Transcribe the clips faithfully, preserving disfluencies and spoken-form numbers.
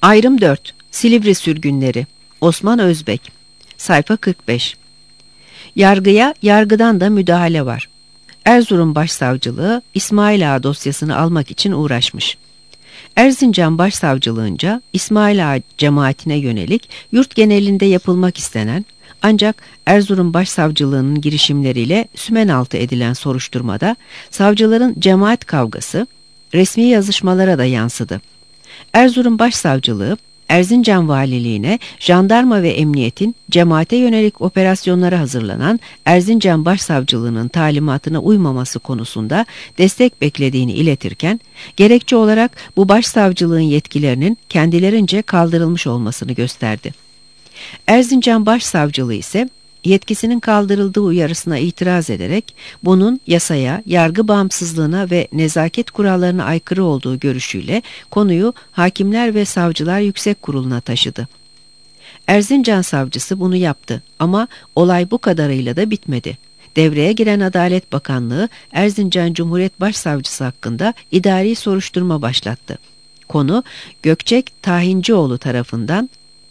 Ayrım dört. Silivri sürgünleri. Osman Özbek. Sayfa kırk beş. Yargıya, yargıdan da müdahale var. Erzurum Başsavcılığı İsmail Ağa dosyasını almak için uğraşmış. Erzincan Başsavcılığınca İsmail Ağa cemaatine yönelik yurt genelinde yapılmak istenen ancak Erzurum Başsavcılığının girişimleriyle sümenaltı edilen soruşturmada savcıların cemaat kavgası resmi yazışmalara da yansıdı. Erzurum Başsavcılığı Erzincan Valiliğine jandarma ve emniyetin cemaate yönelik operasyonlara hazırlanan Erzincan Başsavcılığının talimatına uymaması konusunda destek beklediğini iletirken, gerekçe olarak bu başsavcılığın yetkilerinin kendilerince kaldırılmış olmasını gösterdi. Erzincan Başsavcılığı ise yetkisinin kaldırıldığı uyarısına itiraz ederek bunun yasaya, yargı bağımsızlığına ve nezaket kurallarına aykırı olduğu görüşüyle konuyu Hakimler ve Savcılar Yüksek Kurulu'na taşıdı. Erzincan savcısı bunu yaptı ama olay bu kadarıyla da bitmedi. Devreye giren Adalet Bakanlığı Erzincan Cumhuriyet Başsavcısı hakkında idari soruşturma başlattı. Konu Gökçek Tahincioğlu tarafından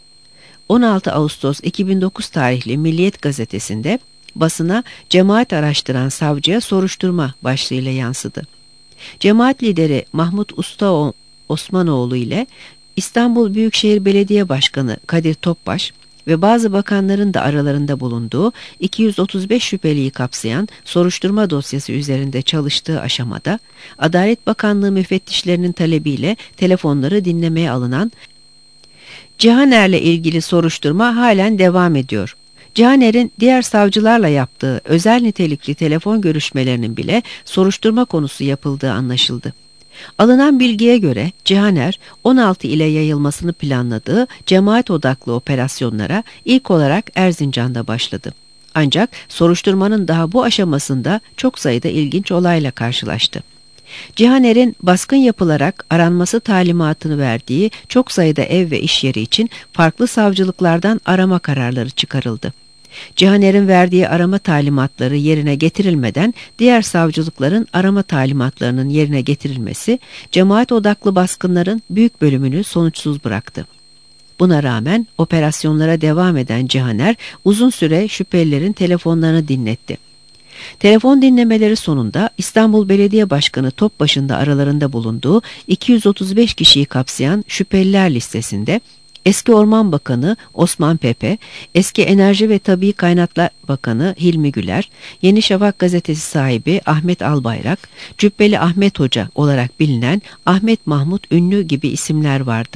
on altı Ağustos iki bin dokuz tarihli Milliyet gazetesinde basına cemaat araştıran savcıya soruşturma başlığıyla yansıdı. Cemaat lideri Mahmut Usta Osmanoğlu ile İstanbul Büyükşehir Belediye Başkanı Kadir Topbaş ve bazı bakanların da aralarında bulunduğu iki yüz otuz beş şüpheliyi kapsayan soruşturma dosyası üzerinde çalıştığı aşamada Adalet Bakanlığı müfettişlerinin talebiyle telefonları dinlemeye alınan Cihaner'le ilgili soruşturma halen devam ediyor. Cihaner'in diğer savcılarla yaptığı özel nitelikli telefon görüşmelerinin bile soruşturma konusu yapıldığı anlaşıldı. Alınan bilgiye göre Cihaner on altı ile yayılmasını planladığı cemaat odaklı operasyonlara ilk olarak Erzincan'da başladı. Ancak soruşturmanın daha bu aşamasında çok sayıda ilginç olayla karşılaştı. Cihaner'in baskın yapılarak aranması talimatını verdiği çok sayıda ev ve iş yeri için farklı savcılıklardan arama kararları çıkarıldı. Cihaner'in verdiği arama talimatları yerine getirilmeden diğer savcılıkların arama talimatlarının yerine getirilmesi cemaat odaklı baskınların büyük bölümünü sonuçsuz bıraktı. Buna rağmen operasyonlara devam eden Cihaner uzun süre şüphelilerin telefonlarını dinletti. Telefon dinlemeleri sonunda İstanbul Belediye Başkanı Topbaş'ın da aralarında bulunduğu iki yüz otuz beş kişiyi kapsayan şüpheliler listesinde eski Orman Bakanı Osman Pepe, eski Enerji ve Tabii Kaynaklar Bakanı Hilmi Güler, Yeni Şafak gazetesi sahibi Ahmet Albayrak, Cübbeli Ahmet Hoca olarak bilinen Ahmet Mahmut Ünlü gibi isimler vardı.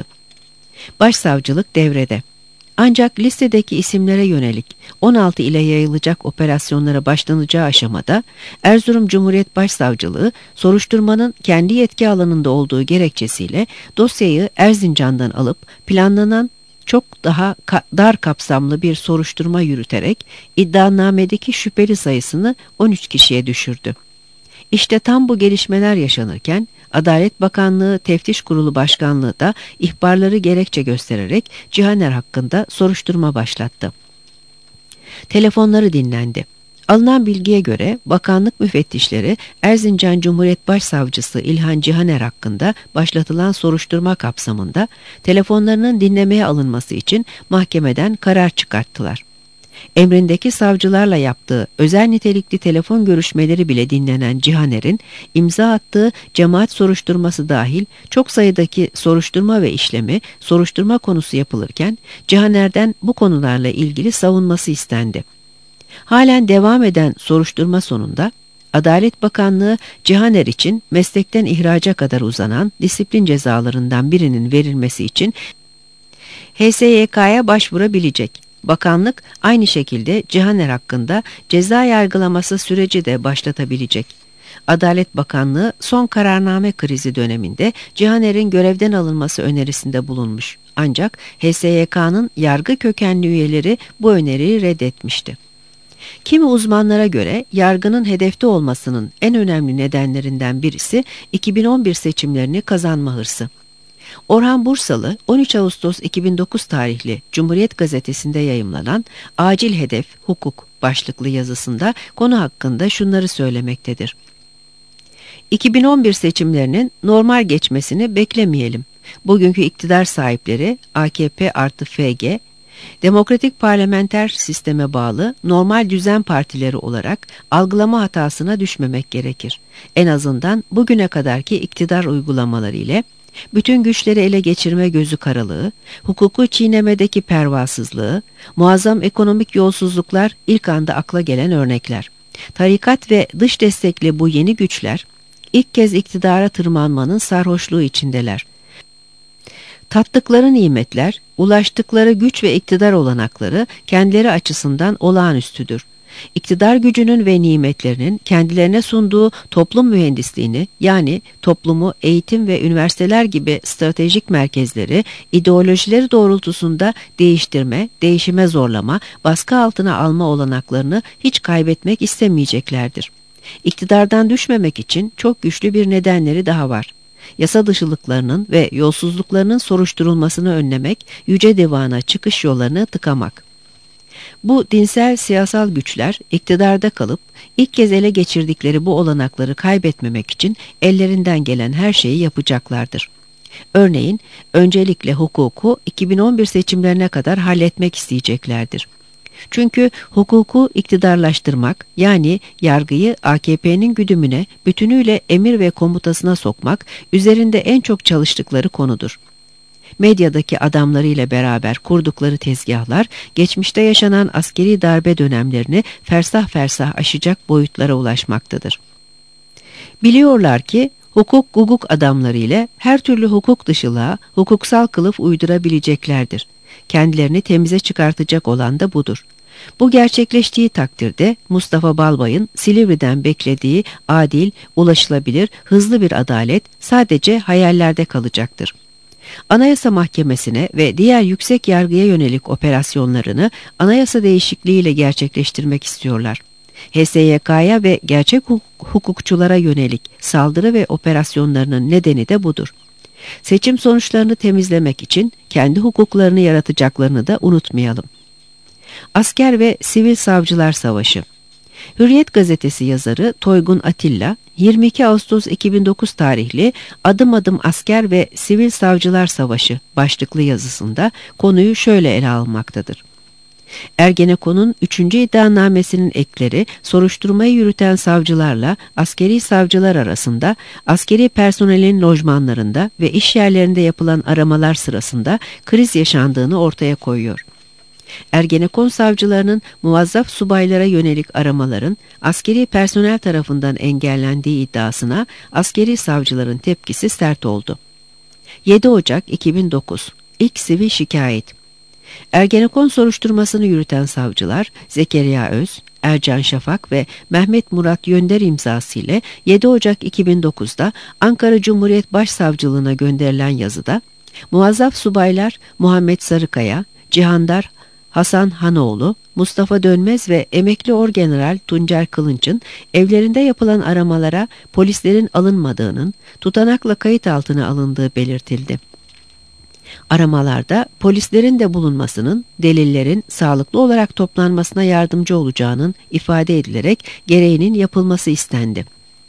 Başsavcılık devrede. Ancak listedeki isimlere yönelik on altı ile yayılacak operasyonlara başlanacağı aşamada Erzurum Cumhuriyet Başsavcılığı soruşturmanın kendi yetki alanında olduğu gerekçesiyle dosyayı Erzincan'dan alıp planlanan çok daha ka- dar kapsamlı bir soruşturma yürüterek iddianamedeki şüpheli sayısını on üç kişiye düşürdü. İşte tam bu gelişmeler yaşanırken Adalet Bakanlığı Teftiş Kurulu Başkanlığı da ihbarları gerekçe göstererek Cihaner hakkında soruşturma başlattı. Telefonları dinlendi. Alınan bilgiye göre bakanlık müfettişleri Erzincan Cumhuriyet Başsavcısı İlhan Cihaner hakkında başlatılan soruşturma kapsamında telefonlarının dinlemeye alınması için mahkemeden karar çıkarttılar. Emrindeki savcılarla yaptığı özel nitelikli telefon görüşmeleri bile dinlenen Cihaner'in imza attığı cemaat soruşturması dahil çok sayıdaki soruşturma ve işlemi soruşturma konusu yapılırken Cihaner'den bu konularla ilgili savunması istendi. Halen devam eden soruşturma sonunda Adalet Bakanlığı Cihaner için meslekten ihraca kadar uzanan disiplin cezalarından birinin verilmesi için H S Y K'ya başvurabilecek. Bakanlık aynı şekilde Cihaner hakkında ceza yargılaması süreci de başlatabilecek. Adalet Bakanlığı son kararname krizi döneminde Cihaner'in görevden alınması önerisinde bulunmuş. Ancak H S Y K'nın yargı kökenli üyeleri bu öneriyi reddetmişti. Kimi uzmanlara göre yargının hedefte olmasının en önemli nedenlerinden birisi iki bin on bir seçimlerini kazanma hırsı. Orhan Bursalı on üç Ağustos iki bin dokuz tarihli Cumhuriyet Gazetesi'nde yayımlanan Acil Hedef Hukuk başlıklı yazısında konu hakkında şunları söylemektedir. iki bin on bir seçimlerinin normal geçmesini beklemeyelim. Bugünkü iktidar sahipleri A K P artı F G, demokratik parlamenter sisteme bağlı normal düzen partileri olarak algılama hatasına düşmemek gerekir. En azından bugüne kadarki iktidar uygulamaları ile bütün güçleri ele geçirme gözü karalığı, hukuku çiğnemedeki pervasızlığı, muazzam ekonomik yolsuzluklar ilk anda akla gelen örnekler. Tarikat ve dış destekli bu yeni güçler ilk kez iktidara tırmanmanın sarhoşluğu içindeler. Tattıkları nimetler, ulaştıkları güç ve iktidar olanakları kendileri açısından olağanüstüdür. İktidar gücünün ve nimetlerinin kendilerine sunduğu toplum mühendisliğini, yani toplumu eğitim ve üniversiteler gibi stratejik merkezleri, ideolojileri doğrultusunda değiştirme, değişime zorlama, baskı altına alma olanaklarını hiç kaybetmek istemeyeceklerdir. İktidardan düşmemek için çok güçlü bir nedenleri daha var. Yasa dışılıklarının ve yolsuzluklarının soruşturulmasını önlemek, yüce divana çıkış yollarını tıkamak. Bu dinsel siyasal güçler iktidarda kalıp ilk kez ele geçirdikleri bu olanakları kaybetmemek için ellerinden gelen her şeyi yapacaklardır. Örneğin öncelikle hukuku iki bin on bir seçimlerine kadar halletmek isteyeceklerdir. Çünkü hukuku iktidarlaştırmak, yani yargıyı A K P'nin güdümüne, bütünüyle emir ve komutasına sokmak üzerinde en çok çalıştıkları konudur. Medyadaki adamlarıyla beraber kurdukları tezgahlar, geçmişte yaşanan askeri darbe dönemlerini fersah fersah aşacak boyutlara ulaşmaktadır. Biliyorlar ki hukuk guguk adamları ile her türlü hukuk dışılığa hukuksal kılıf uydurabileceklerdir. Kendilerini temize çıkartacak olan da budur. Bu gerçekleştiği takdirde Mustafa Balbay'ın Silivri'den beklediği adil, ulaşılabilir, hızlı bir adalet sadece hayallerde kalacaktır. Anayasa Mahkemesi'ne ve diğer yüksek yargıya yönelik operasyonlarını anayasa değişikliğiyle gerçekleştirmek istiyorlar. H S Y K'ya ve gerçek hukukçulara yönelik saldırı ve operasyonlarının nedeni de budur. Seçim sonuçlarını temizlemek için kendi hukuklarını yaratacaklarını da unutmayalım. Asker ve Sivil Savcılar Savaşı. Hürriyet gazetesi yazarı Toygun Atilla, yirmi iki Ağustos iki bin dokuz tarihli Adım Adım Asker ve Sivil Savcılar Savaşı başlıklı yazısında konuyu şöyle ele almaktadır. Ergenekon'un üçüncü iddianamesinin ekleri soruşturmayı yürüten savcılarla askeri savcılar arasında, askeri personelin lojmanlarında ve iş yerlerinde yapılan aramalar sırasında kriz yaşandığını ortaya koyuyor. Ergenekon savcılarının muvazzaf subaylara yönelik aramaların askeri personel tarafından engellendiği iddiasına askeri savcıların tepkisi sert oldu. yedi Ocak iki bin dokuz İlk sivil şikayet. Ergenekon soruşturmasını yürüten savcılar Zekeriya Öz, Ercan Şafak ve Mehmet Murat Yönder imzası ile yedi Ocak iki bin dokuzda Ankara Cumhuriyet Başsavcılığına gönderilen yazıda muvazzaf subaylar Muhammed Sarıkaya, Cihandar Hasan Hanoğlu, Mustafa Dönmez ve emekli orgeneral Tuncer Kılınç'ın evlerinde yapılan aramalara polislerin alınmadığının, tutanakla kayıt altına alındığı belirtildi. Aramalarda polislerin de bulunmasının delillerin sağlıklı olarak toplanmasına yardımcı olacağının ifade edilerek gereğinin yapılması istendi.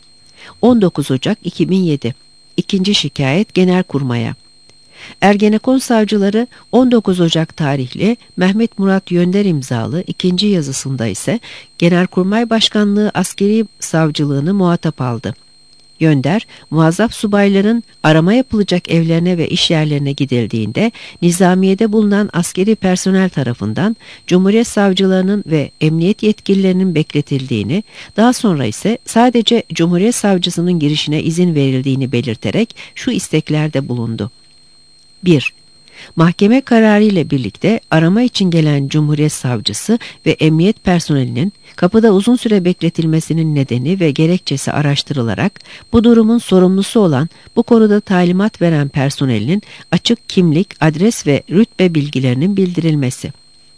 on dokuz Ocak iki bin yedi İkinci şikayet Genelkurmay'a. Ergenekon savcıları on dokuz Ocak tarihli Mehmet Murat Yönder imzalı ikinci yazısında ise Genelkurmay Başkanlığı Askeri Savcılığını muhatap aldı. Yönder, muazzaf subayların arama yapılacak evlerine ve iş yerlerine gidildiğinde nizamiyede bulunan askeri personel tarafından Cumhuriyet savcılarının ve emniyet yetkililerinin bekletildiğini, daha sonra ise sadece Cumhuriyet savcısının girişine izin verildiğini belirterek şu isteklerde bulundu. bir Mahkeme kararı ile birlikte arama için gelen Cumhuriyet Savcısı ve emniyet personelinin kapıda uzun süre bekletilmesinin nedeni ve gerekçesi araştırılarak bu durumun sorumlusu olan, bu konuda talimat veren personelinin açık kimlik, adres ve rütbe bilgilerinin bildirilmesi.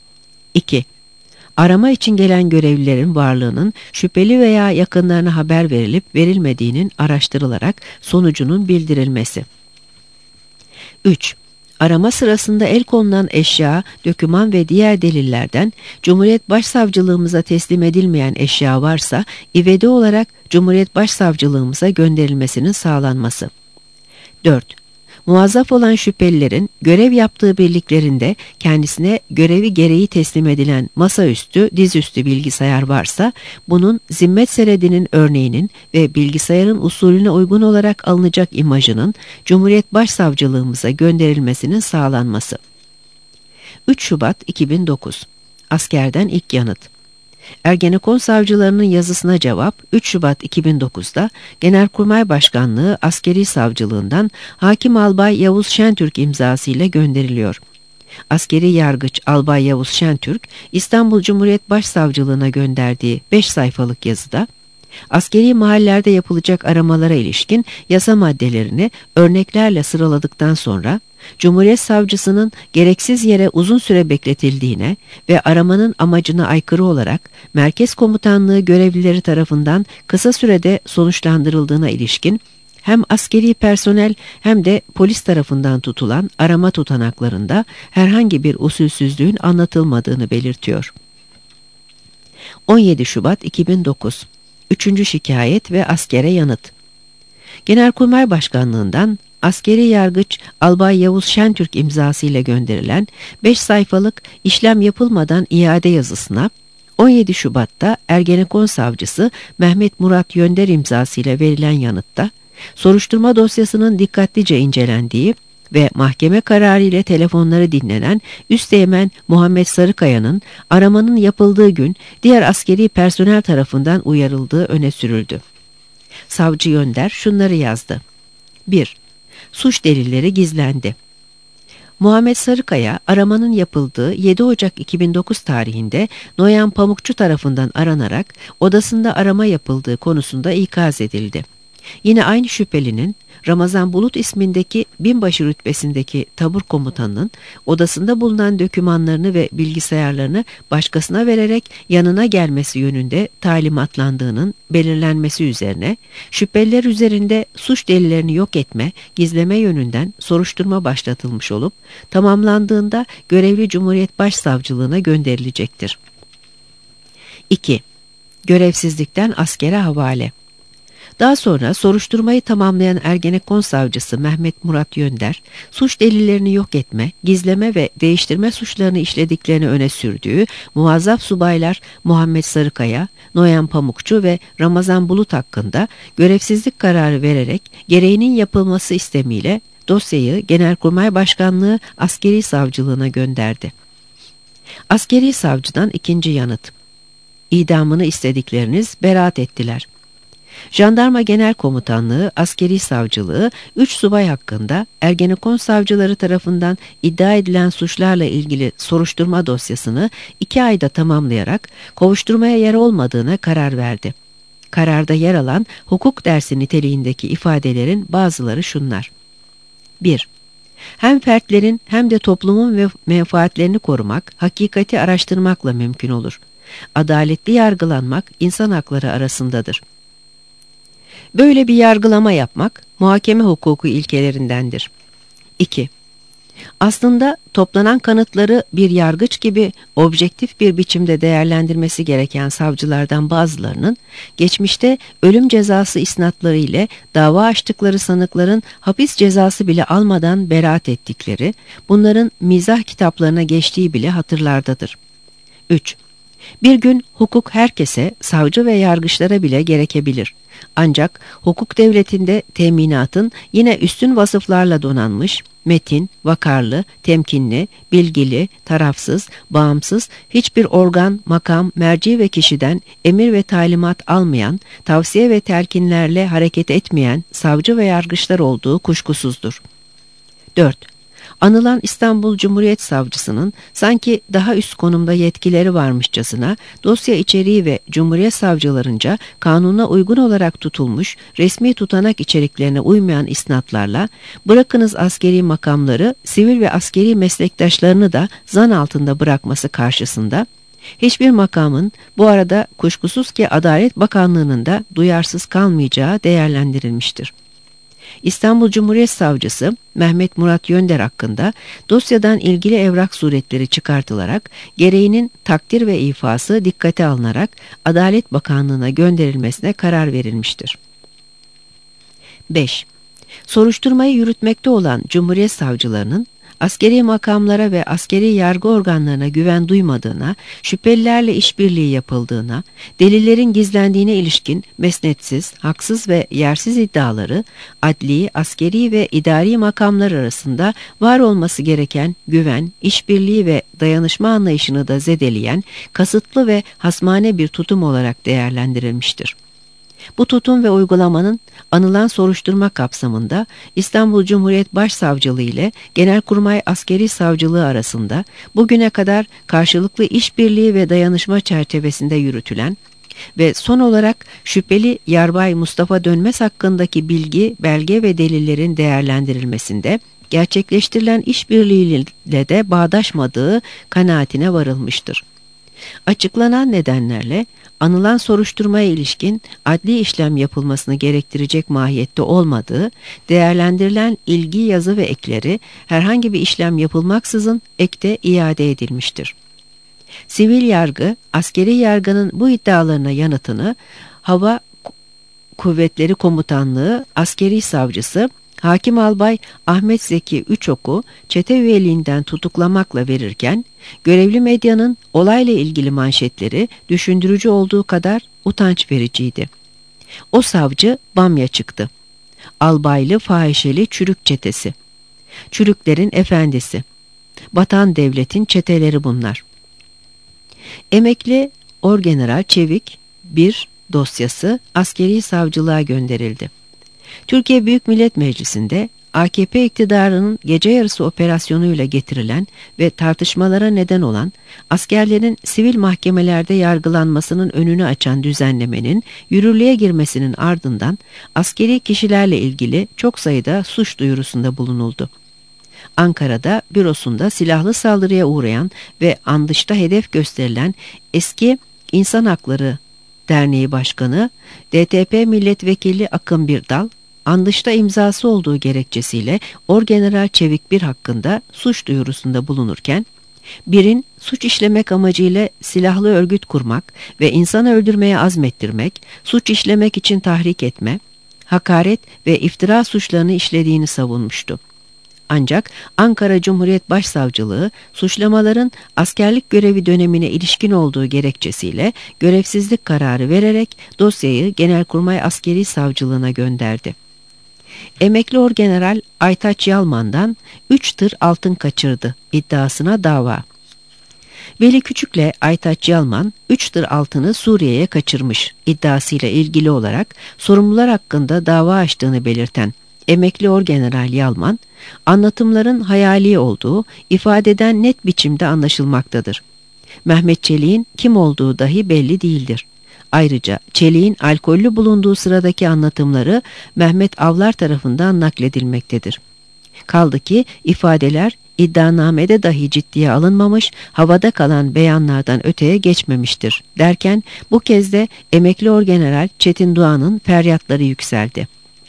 iki Arama için gelen görevlilerin varlığının şüpheli veya yakınlarına haber verilip verilmediğinin araştırılarak sonucunun bildirilmesi. üç Arama sırasında el konulan eşya, döküman ve diğer delillerden Cumhuriyet Başsavcılığımıza teslim edilmeyen eşya varsa ivedi olarak Cumhuriyet Başsavcılığımıza gönderilmesinin sağlanması. dört Muvazzaf olan şüphelilerin görev yaptığı birliklerinde kendisine görevi gereği teslim edilen masaüstü, dizüstü bilgisayar varsa bunun zimmet senedinin örneğinin ve bilgisayarın usulüne uygun olarak alınacak imajının Cumhuriyet Başsavcılığımıza gönderilmesinin sağlanması. üç Şubat iki bin dokuz. Askerden ilk yanıt. Ergenekon savcılarının yazısına cevap üç Şubat iki bin dokuz'da Genelkurmay Başkanlığı Askeri Savcılığından Hakim Albay Yavuz Şentürk imzasıyla gönderiliyor. Askeri Yargıç Albay Yavuz Şentürk, İstanbul Cumhuriyet Başsavcılığına gönderdiği beş sayfalık yazıda, askeri mahallelerde yapılacak aramalara ilişkin yasa maddelerini örneklerle sıraladıktan sonra, Cumhuriyet Savcısının gereksiz yere uzun süre bekletildiğine ve aramanın amacına aykırı olarak Merkez Komutanlığı görevlileri tarafından kısa sürede sonuçlandırıldığına ilişkin hem askeri personel hem de polis tarafından tutulan arama tutanaklarında herhangi bir usulsüzlüğün anlatılmadığını belirtiyor. on yedi Şubat iki bin dokuz. Üçüncü şikayet ve askere yanıt. Genelkurmay Başkanlığından Askeri Yargıç Albay Yavuz Şentürk imzasıyla gönderilen beş sayfalık işlem yapılmadan iade yazısına on yedi Şubat'ta Ergenekon Savcısı Mehmet Murat Yönder imzasıyla verilen yanıtta, soruşturma dosyasının dikkatlice incelendiği ve mahkeme kararı ile telefonları dinlenen Üsteğmen Muhammed Sarıkaya'nın aramanın yapıldığı gün diğer askeri personel tarafından uyarıldığı öne sürüldü. Savcı Yönder şunları yazdı. bir. Suç delilleri gizlendi. Muhammed Sarıkaya aramanın yapıldığı yedi Ocak iki bin dokuz tarihinde Noyan Pamukçu tarafından aranarak odasında arama yapıldığı konusunda ikaz edildi. Yine aynı şüphelinin Ramazan Bulut ismindeki binbaşı rütbesindeki tabur komutanının odasında bulunan dokümanlarını ve bilgisayarlarını başkasına vererek yanına gelmesi yönünde talimatlandığının belirlenmesi üzerine şüpheliler üzerinde suç delillerini yok etme, gizleme yönünden soruşturma başlatılmış olup tamamlandığında görevli Cumhuriyet Başsavcılığına gönderilecektir. iki. Görevsizlikten askere havale. Daha sonra soruşturmayı tamamlayan Ergenekon Savcısı Mehmet Murat Yönder, suç delillerini yok etme, gizleme ve değiştirme suçlarını işlediklerini öne sürdüğü muvazzaf subaylar Muhammed Sarıkaya, Noyan Pamukçu ve Ramazan Bulut hakkında görevsizlik kararı vererek gereğinin yapılması istemiyle dosyayı Genelkurmay Başkanlığı Askeri Savcılığına gönderdi. Askeri savcıdan ikinci yanıt. İdamını istedikleriniz beraat ettiler. Jandarma Genel Komutanlığı Askeri Savcılığı üç subay hakkında Ergenekon savcıları tarafından iddia edilen suçlarla ilgili soruşturma dosyasını iki ayda tamamlayarak kovuşturmaya yer olmadığına karar verdi. Kararda yer alan hukuk dersi niteliğindeki ifadelerin bazıları şunlar. bir. Hem fertlerin hem de toplumun menfaatlerini korumak, hakikati araştırmakla mümkün olur. Adaletli yargılanmak insan hakları arasındadır. Böyle bir yargılama yapmak muhakeme hukuku ilkelerindendir. iki. Aslında toplanan kanıtları bir yargıç gibi objektif bir biçimde değerlendirmesi gereken savcılardan bazılarının geçmişte ölüm cezası isnatları ile dava açtıkları sanıkların hapis cezası bile almadan beraat ettikleri, bunların mizah kitaplarına geçtiği bile hatırlardadır. üç. Bir gün hukuk herkese, savcı ve yargıçlara bile gerekebilir. Ancak hukuk devletinde teminatın yine üstün vasıflarla donanmış, metin, vakarlı, temkinli, bilgili, tarafsız, bağımsız, hiçbir organ, makam, merci ve kişiden emir ve talimat almayan, tavsiye ve telkinlerle hareket etmeyen savcı ve yargıçlar olduğu kuşkusuzdur. dört. Anılan İstanbul Cumhuriyet Savcısının sanki daha üst konumda yetkileri varmışçasına dosya içeriği ve Cumhuriyet Savcılarınca kanuna uygun olarak tutulmuş resmi tutanak içeriklerine uymayan isnatlarla bırakınız askeri makamları sivil ve askeri meslektaşlarını da zan altında bırakması karşısında hiçbir makamın bu arada kuşkusuz ki Adalet Bakanlığı'nın da duyarsız kalmayacağı değerlendirilmiştir. İstanbul Cumhuriyet Savcısı Mehmet Murat Yönder hakkında dosyadan ilgili evrak suretleri çıkartılarak gereğinin takdir ve ifası dikkate alınarak Adalet Bakanlığı'na gönderilmesine karar verilmiştir. beş. Soruşturmayı yürütmekte olan Cumhuriyet savcılarının askeri makamlara ve askeri yargı organlarına güven duymadığına, şüphelilerle işbirliği yapıldığına, delillerin gizlendiğine ilişkin mesnetsiz, haksız ve yersiz iddiaları, adli, askeri ve idari makamlar arasında var olması gereken güven, işbirliği ve dayanışma anlayışını da zedeleyen kasıtlı ve hasmane bir tutum olarak değerlendirilmiştir. Bu tutum ve uygulamanın anılan soruşturma kapsamında İstanbul Cumhuriyet Başsavcılığı ile Genelkurmay Askeri Savcılığı arasında bugüne kadar karşılıklı işbirliği ve dayanışma çerçevesinde yürütülen ve son olarak şüpheli Yarbay Mustafa Dönmez hakkındaki bilgi, belge ve delillerin değerlendirilmesinde gerçekleştirilen işbirliğiyle de bağdaşmadığı kanaatine varılmıştır. Açıklanan nedenlerle anılan soruşturmaya ilişkin adli işlem yapılmasını gerektirecek mahiyette olmadığı, değerlendirilen ilgi yazı ve ekleri herhangi bir işlem yapılmaksızın ekte iade edilmiştir. Sivil yargı, askeri yargının bu iddialarına yanıtını Hava Kuvvetleri Komutanlığı Askeri Savcısı Hakim Albay Ahmet Zeki Üçok'u çete üyeliğinden tutuklamakla verirken, görevli medyanın olayla ilgili manşetleri düşündürücü olduğu kadar utanç vericiydi. O savcı Bamya çıktı. Albaylı fahişeli çürük çetesi. Çürüklerin efendisi. Batan devletin çeteleri bunlar. Emekli Orgeneral Çevik bir dosyası askeri savcılığa gönderildi. Türkiye Büyük Millet Meclisi'nde A K P iktidarının gece yarısı operasyonuyla getirilen ve tartışmalara neden olan askerlerin sivil mahkemelerde yargılanmasının önünü açan düzenlemenin yürürlüğe girmesinin ardından askeri kişilerle ilgili çok sayıda suç duyurusunda bulunuldu. Ankara'da bürosunda silahlı saldırıya uğrayan ve andışta hedef gösterilen eski İnsan Hakları Derneği Başkanı D T P Milletvekili Akın Birdal, andışta imzası olduğu gerekçesiyle Orgeneral Çevik bir hakkında suç duyurusunda bulunurken, birin suç işlemek amacıyla silahlı örgüt kurmak ve insan öldürmeye azmettirmek, suç işlemek için tahrik etme, hakaret ve iftira suçlarını işlediğini savunmuştu. Ancak Ankara Cumhuriyet Başsavcılığı suçlamaların askerlik görevi dönemine ilişkin olduğu gerekçesiyle görevsizlik kararı vererek dosyayı Genelkurmay Askeri Savcılığına gönderdi. Emekli Orgeneral Aytaç Yalman'dan üç tır altın kaçırdı iddiasına dava. Veli Küçük'le Aytaç Yalman üç tır altını Suriye'ye kaçırmış iddiasıyla ilgili olarak sorumlular hakkında dava açtığını belirten Emekli Orgeneral Yalman, anlatımların hayali olduğu ifadeden net biçimde anlaşılmaktadır. Mehmet Çelik'in kim olduğu dahi belli değildir. Ayrıca Çelik'in alkollü bulunduğu sıradaki anlatımları Mehmet Avlar tarafından nakledilmektedir. Kaldı ki ifadeler iddianamede dahi ciddiye alınmamış, havada kalan beyanlardan öteye geçmemiştir derken bu kez de Emekli Orgeneral Çetin Doğan'ın feryatları yükseldi.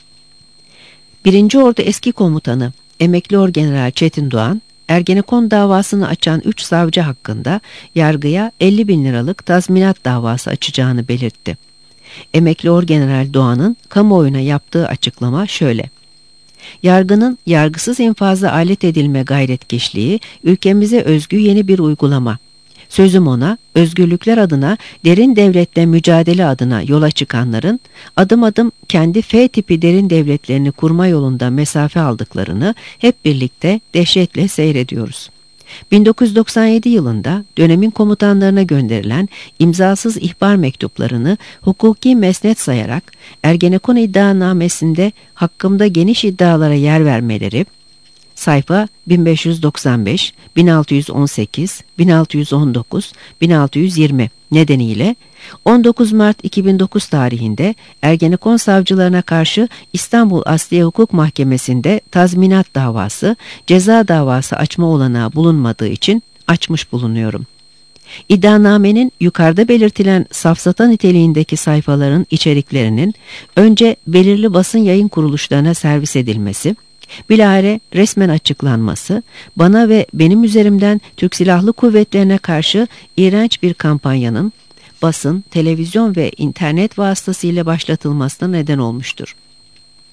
Birinci Ordu eski komutanı Emekli Orgeneral Çetin Doğan, Ergenekon davasını açan üç savcı hakkında yargıya elli bin liralık tazminat davası açacağını belirtti. Emekli Orgeneral Doğan'ın kamuoyuna yaptığı açıklama şöyle: Yargının yargısız infaza alet edilme gayretkeşliği ülkemize özgü yeni bir uygulama. Sözüm ona, özgürlükler adına, derin devletle mücadele adına yola çıkanların adım adım kendi F tipi derin devletlerini kurma yolunda mesafe aldıklarını hep birlikte dehşetle seyrediyoruz. bin dokuz yüz doksan yedi yılında dönemin komutanlarına gönderilen imzasız ihbar mektuplarını hukuki mesnet sayarak Ergenekon iddianamesinde hakkımda geniş iddialara yer vermeleri, sayfa bin beş yüz doksan beş, bin altı yüz on sekiz, bin altı yüz on dokuz, bin altı yüz yirmi nedeniyle on dokuz Mart iki bin dokuz tarihinde Ergenekon savcılarına karşı İstanbul Asliye Hukuk Mahkemesi'nde tazminat davası, ceza davası açma olanağı bulunmadığı için açmış bulunuyorum. İddianamenin yukarıda belirtilen safsata niteliğindeki sayfaların içeriklerinin önce belirli basın yayın kuruluşlarına servis edilmesi, bilahare resmen açıklanması, bana ve benim üzerimden Türk Silahlı Kuvvetlerine karşı iğrenç bir kampanyanın basın, televizyon ve internet vasıtasıyla başlatılmasına neden olmuştur.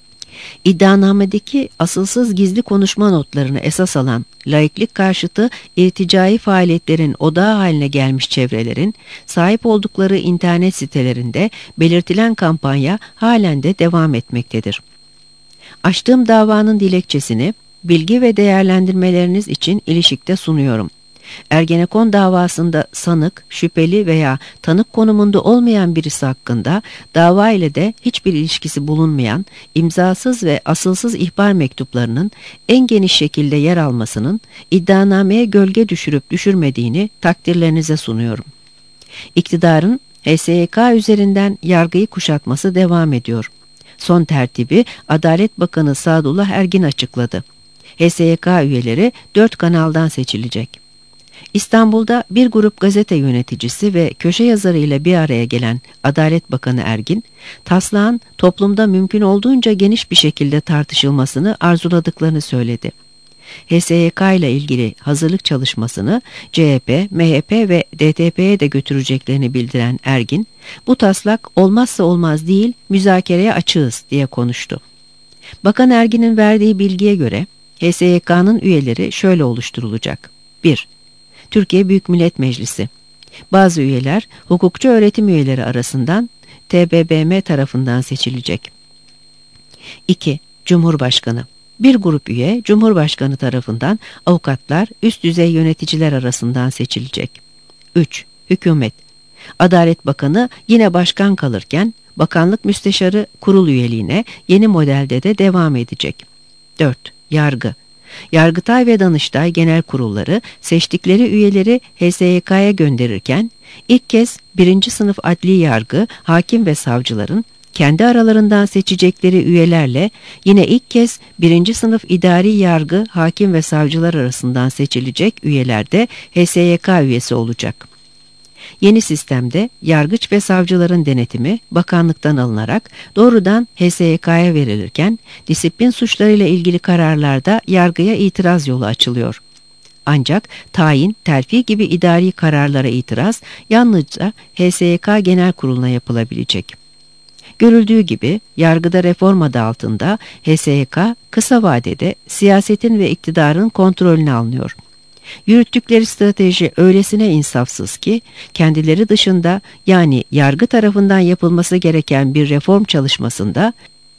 İddianamedeki asılsız gizli konuşma notlarını esas alan laiklik karşıtı irticai faaliyetlerin odağı haline gelmiş çevrelerin sahip oldukları internet sitelerinde belirtilen kampanya halen de devam etmektedir. Açtığım davanın dilekçesini bilgi ve değerlendirmeleriniz için ilişikte sunuyorum. Ergenekon davasında sanık, şüpheli veya tanık konumunda olmayan birisi hakkında dava ile de hiçbir ilişkisi bulunmayan imzasız ve asılsız ihbar mektuplarının en geniş şekilde yer almasının iddianameye gölge düşürüp düşürmediğini takdirlerinize sunuyorum. İktidarın H S Y K üzerinden yargıyı kuşatması devam ediyor. Son tertibi Adalet Bakanı Sadullah Ergin açıkladı. H S Y K üyeleri dört kanaldan seçilecek. İstanbul'da bir grup gazete yöneticisi ve köşe yazarıyla bir araya gelen Adalet Bakanı Ergin, taslağın toplumda mümkün olduğunca geniş bir şekilde tartışılmasını arzuladıklarını söyledi. H S Y K ile ilgili hazırlık çalışmasını C H P, M H P ve D T P'ye de götüreceklerini bildiren Ergin, bu taslak olmazsa olmaz değil, müzakereye açığız diye konuştu. Bakan Ergin'in verdiği bilgiye göre H S Y K'nın üyeleri şöyle oluşturulacak. bir Türkiye Büyük Millet Meclisi. Bazı üyeler hukukçu öğretim üyeleri arasından T B B M tarafından seçilecek. iki Cumhurbaşkanı. Bir grup üye Cumhurbaşkanı tarafından avukatlar, üst düzey yöneticiler arasından seçilecek. üç Hükümet. Adalet Bakanı yine başkan kalırken bakanlık müsteşarı kurul üyeliğine yeni modelde de devam edecek. dört Yargı. Yargıtay ve Danıştay genel kurulları seçtikleri üyeleri H S Y K'ya gönderirken ilk kez birinci sınıf adli yargı, hakim ve savcıların kendi aralarından seçecekleri üyelerle yine ilk kez birinci sınıf idari yargı, hakim ve savcılar arasından seçilecek üyeler de H S Y K üyesi olacak. Yeni sistemde yargıç ve savcıların denetimi bakanlıktan alınarak doğrudan H S Y K'ya verilirken disiplin suçlarıyla ilgili kararlarda yargıya itiraz yolu açılıyor. Ancak tayin, terfi gibi idari kararlara itiraz yalnızca H S Y K Genel Kurulu'na yapılabilecek. Görüldüğü gibi yargıda reform adı altında H S Y K kısa vadede siyasetin ve iktidarın kontrolüne alınıyor. Yürüttükleri strateji öylesine insafsız ki kendileri dışında, yani yargı tarafından yapılması gereken bir reform çalışmasında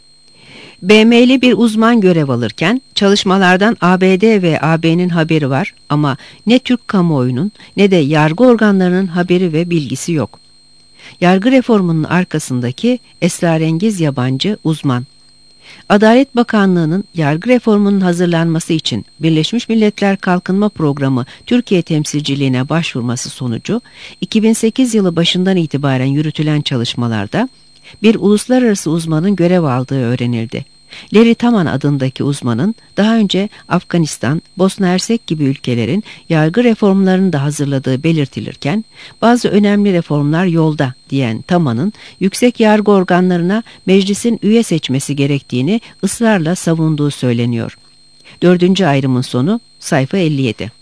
B M'li bir uzman görev alırken çalışmalardan A B D ve A B'nin haberi var ama ne Türk kamuoyunun ne de yargı organlarının haberi ve bilgisi yok. Yargı reformunun arkasındaki esrarengiz yabancı uzman. Adalet Bakanlığı'nın yargı reformunun hazırlanması için Birleşmiş Milletler Kalkınma Programı Türkiye temsilciliğine başvurması sonucu iki bin sekiz yılı başından itibaren yürütülen çalışmalarda bir uluslararası uzmanın görev aldığı öğrenildi. Larry Taman adındaki uzmanın daha önce Afganistan, Bosna Hersek gibi ülkelerin yargı reformlarını da hazırladığı belirtilirken bazı önemli reformlar yolda diyen Taman'ın yüksek yargı organlarına meclisin üye seçmesi gerektiğini ısrarla savunduğu söyleniyor. Dördüncü ayrımın sonu sayfa elli yedi.